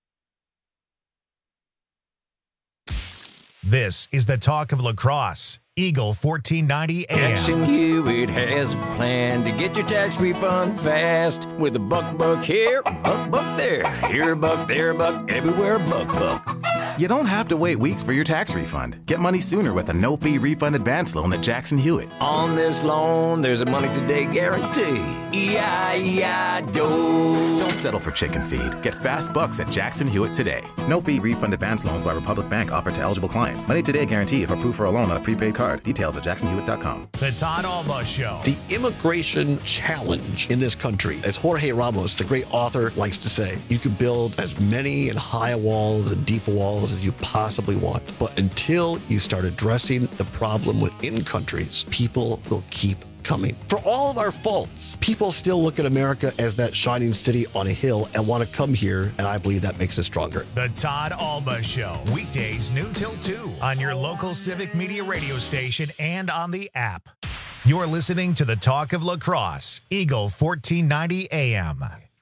This is the Talk of Lacrosse. Eagle fourteen ninety A M. Jackson Hewitt has a plan to get your tax refund fast with a buck buck here, a buck buck there, here a buck, there a buck, everywhere a buck buck. You don't have to wait weeks for your tax refund. Get money sooner with a no-fee refund advance loan at Jackson Hewitt. On this loan, there's a money today guarantee. E I E I D O. Don't settle for chicken feed. Get fast bucks at Jackson Hewitt today. No-fee refund advance loans by Republic Bank offered to eligible clients. Money today guarantee if approved for a loan on a prepaid card. Details at jackson hewitt dot com. The Todd Alba Show. The immigration challenge in this country, as Jorge Ramos, the great author, likes to say, you can build as many and high walls and deep walls as you possibly want. But until you start addressing the problem within countries, people will keep coming. For all of our faults, people still look at America as that shining city on a hill and want to come here, and I believe that makes us stronger. The Todd Alba Show, weekdays noon till two on your local Civic Media radio station and on the app. You're listening to the Talk of La Crosse, Eagle fourteen ninety A M.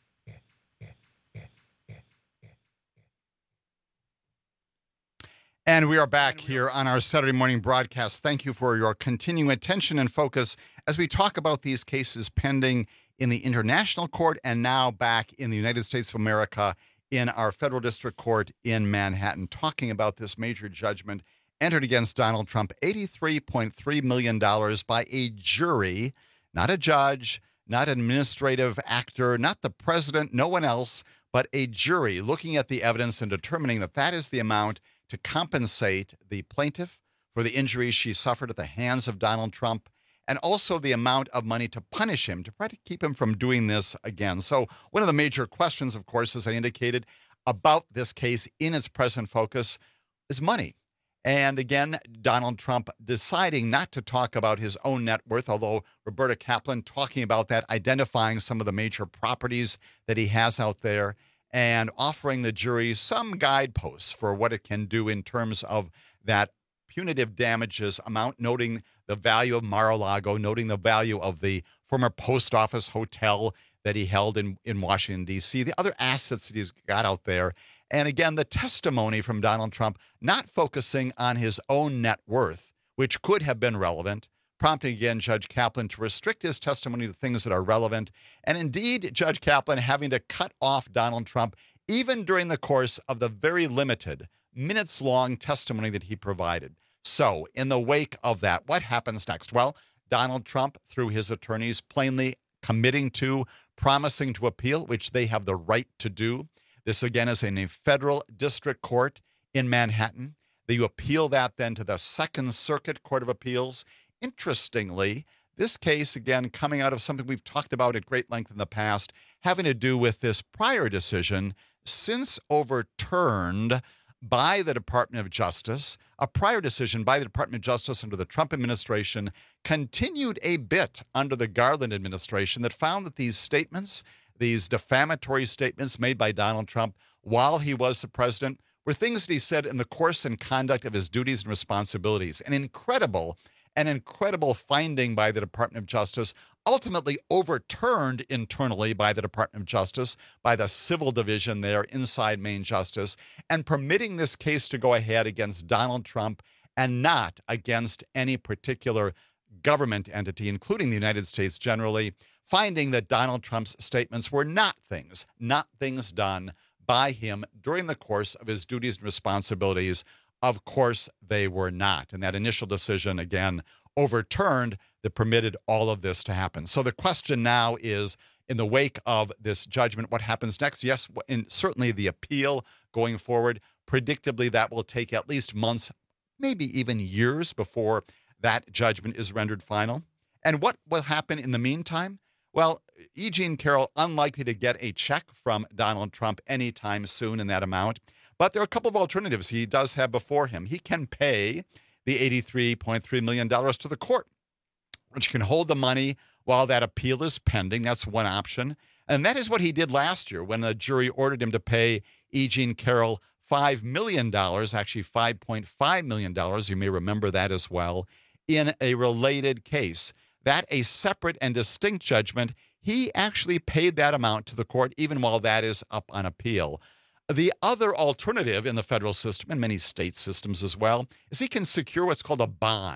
And we are back here on our Saturday morning broadcast. Thank you for your continuing attention and focus as we talk about these cases pending in the international court and now back in the United States of America in our federal district court in Manhattan, talking about this major judgment entered against Donald Trump, eighty-three point three million dollars by a jury, not a judge, not an administrative actor, not the president, no one else, but a jury looking at the evidence and determining that that is the amount to compensate the plaintiff for the injuries she suffered at the hands of Donald Trump, and also the amount of money to punish him, to try to keep him from doing this again. So one of the major questions, of course, as I indicated, about this case in its present focus is money. And again, Donald Trump deciding not to talk about his own net worth, although Roberta Kaplan talking about that, identifying some of the major properties that he has out there, and offering the jury some guideposts for what it can do in terms of that punitive damages amount, noting the value of Mar-a-Lago, noting the value of the former post office hotel that he held in, in Washington, D C, the other assets that he's got out there. And again, the testimony from Donald Trump not focusing on his own net worth, which could have been relevant, prompting again Judge Kaplan to restrict his testimony to things that are relevant. And indeed, Judge Kaplan having to cut off Donald Trump even during the course of the very limited, minutes-long testimony that he provided. So, in the wake of that, what happens next? Well, Donald Trump, through his attorneys, plainly committing to, promising to appeal, which they have the right to do. This, again, is in a federal district court in Manhattan. You appeal that then to the Second Circuit Court of Appeals. Interestingly, this case, again, coming out of something we've talked about at great length in the past, having to do with this prior decision, since overturned by the Department of Justice, a prior decision by the Department of Justice under the Trump administration, continued a bit under the Garland administration that found that these statements, these defamatory statements made by Donald Trump while he was the president, were things that he said in the course and conduct of his duties and responsibilities. An incredible An incredible finding by the Department of Justice, ultimately overturned internally by the Department of Justice, by the civil division there inside Main Justice, and permitting this case to go ahead against Donald Trump and not against any particular government entity, including the United States generally, finding that Donald Trump's statements were not things, not things done by him during the course of his duties and responsibilities. Of course, they were not. And that initial decision, again, overturned that permitted all of this to happen. So the question now is, in the wake of this judgment, what happens next? Yes, and certainly the appeal going forward. Predictably, that will take at least months, maybe even years before that judgment is rendered final. And what will happen in the meantime? Well, E. Jean Carroll, unlikely to get a check from Donald Trump anytime soon in that amount. But there are a couple of alternatives he does have before him. He can pay the eighty-three point three million dollars to the court, which can hold the money while that appeal is pending. That's one option. And that is what he did last year when the jury ordered him to pay E. Jean Carroll five million dollars, actually five point five million dollars. You may remember that as well, in a related case. That a separate and distinct judgment. He actually paid that amount to the court even while that is up on appeal. The other alternative in the federal system, and many state systems as well, is he can secure what's called a bond.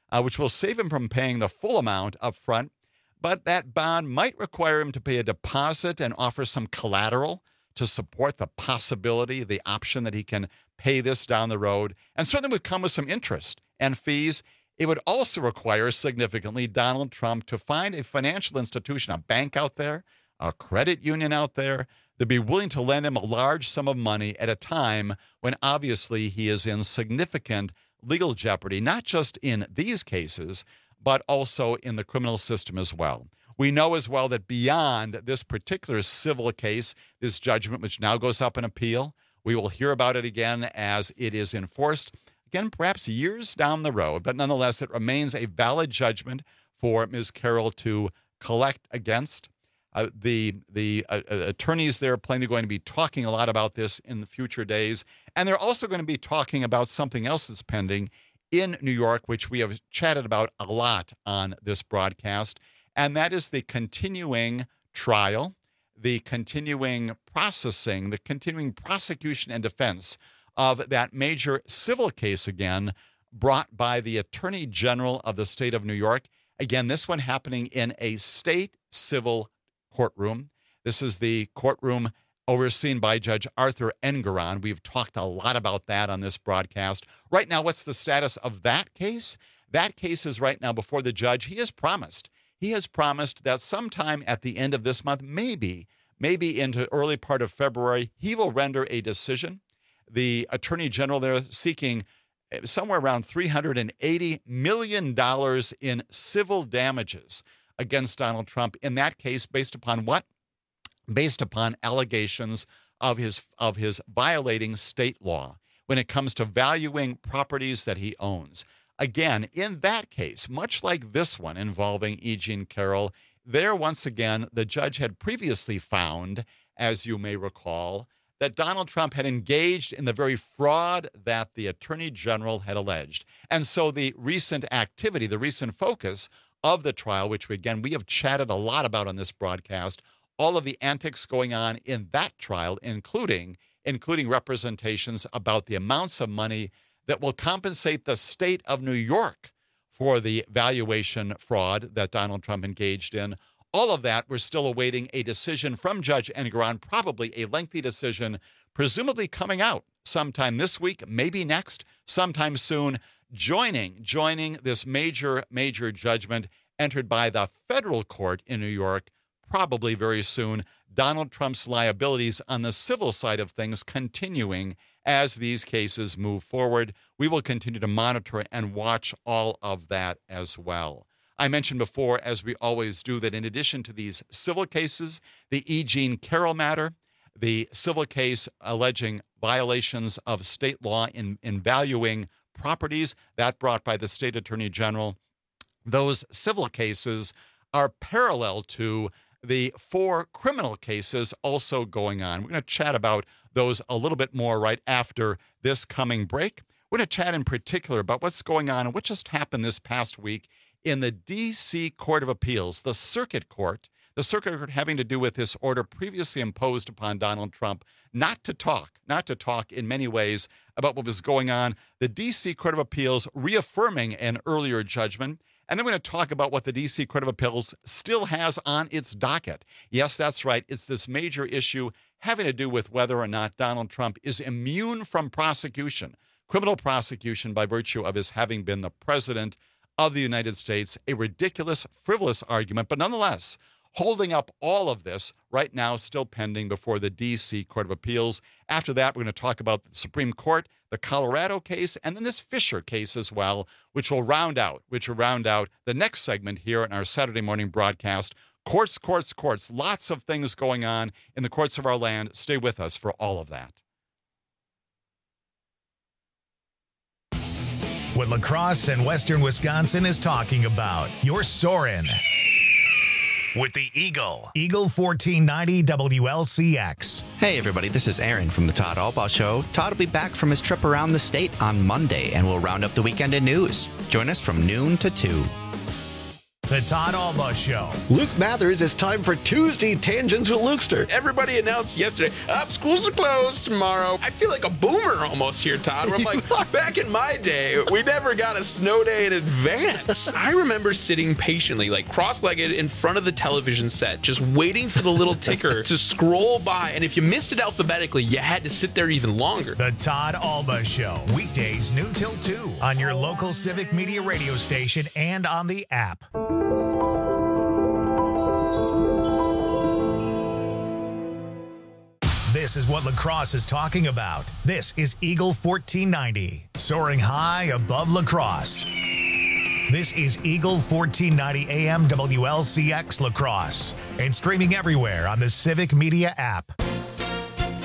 uh, which will save him from paying the full amount up front. But that bond might require him to pay a deposit and offer some collateral to support the possibility, the option that he can pay this down the road, and certainly would come with some interest and fees. It would also require significantly Donald Trump to find a financial institution, a bank out there, a credit union out there, to be willing to lend him a large sum of money at a time when obviously he is in significant legal jeopardy, not just in these cases, but also in the criminal system as well. We know as well that beyond this particular civil case, this judgment, which now goes up in appeal, we will hear about it again as it is enforced, again, perhaps years down the road, but nonetheless, it remains a valid judgment for Miz Carroll to collect against. Uh, the the uh, attorneys there are plainly going to be talking a lot about this in the future days, and they're also going to be talking about something else that's pending in New York, which we have chatted about a lot on this broadcast, and that is the continuing trial, the continuing processing, the continuing prosecution and defense of that major civil case again brought by the Attorney General of the state of New York. Again, this one happening in a state civil courtroom. This is the courtroom overseen by Judge Arthur Engoron. We've talked a lot about that on this broadcast. Right now, what's the status of that case? That case is right now before the judge. He has promised, he has promised that sometime at the end of this month, maybe, maybe into early part of February, he will render a decision. The Attorney General there seeking somewhere around three hundred eighty million dollars in civil damages against Donald Trump in that case, based upon what? Based upon allegations of his of his violating state law when it comes to valuing properties that he owns. Again, in that case, much like this one involving E. Jean Carroll, there once again, the judge had previously found, as you may recall, that Donald Trump had engaged in the very fraud that the Attorney General had alleged. And so the recent activity, the recent focus of the trial, which again, we have chatted a lot about on this broadcast, all of the antics going on in that trial, including including representations about the amounts of money that will compensate the state of New York for the valuation fraud that Donald Trump engaged in. All of that, we're still awaiting a decision from Judge Engoron, probably a lengthy decision, presumably coming out sometime this week, maybe next, sometime soon, joining, joining this major, major judgment entered by the federal court in New York, probably very soon. Donald Trump's liabilities on the civil side of things continuing as these cases move forward. We will continue to monitor and watch all of that as well. I mentioned before, as we always do, that in addition to these civil cases, the E. Jean Carroll matter, the civil case alleging violations of state law in, in valuing properties, that brought by the state attorney general, those civil cases are parallel to the four criminal cases also going on. We're going to chat about those a little bit more right after this coming break. We're going to chat in particular about what's going on and what just happened this past week in the D C Court of Appeals, the Circuit Court, the Circuit Court having to do with this order previously imposed upon Donald Trump not to talk, not to talk in many ways about what was going on. The D C Court of Appeals reaffirming an earlier judgment. And then we're going to talk about what the D C Court of Appeals still has on its docket. Yes, that's right. It's this major issue having to do with whether or not Donald Trump is immune from prosecution, criminal prosecution by virtue of his having been the president of the United States. A ridiculous, frivolous argument, but nonetheless, holding up all of this right now, still pending before the D C Court of Appeals. After that, we're going to talk about the Supreme Court, the Colorado case, and then this Fisher case as well, which will round out, which will round out the next segment here in our Saturday morning broadcast. Courts, courts, courts. Lots of things going on in the courts of our land. Stay with us for all of that. What La Crosse and Western Wisconsin is talking about. You're soaring with the Eagle. Eagle fourteen ninety W L C X. Hey everybody, this is Aaron from the Todd Albaugh Show. Todd will be back from his trip around the state on Monday, and we'll round up the weekend in news. Join us from noon to two. The Todd Alba Show. Luke Mathers, it's time for Tuesday Tangents with Lukester. Everybody announced yesterday, up, schools are closed tomorrow. I feel like a boomer almost here, Todd. Where I'm like, back in my day, we never got a snow day in advance. I remember sitting patiently, like cross-legged in front of the television set, just waiting for the little ticker to scroll by. And if you missed it alphabetically, you had to sit there even longer. The Todd Alba Show. Weekdays noon till two on your local Civic Media radio station and on the app. This is what lacrosse is talking about. This is Eagle fourteen ninety, soaring high above lacrosse. This is Eagle fourteen ninety A M W L C X Lacrosse and streaming everywhere on the Civic Media app.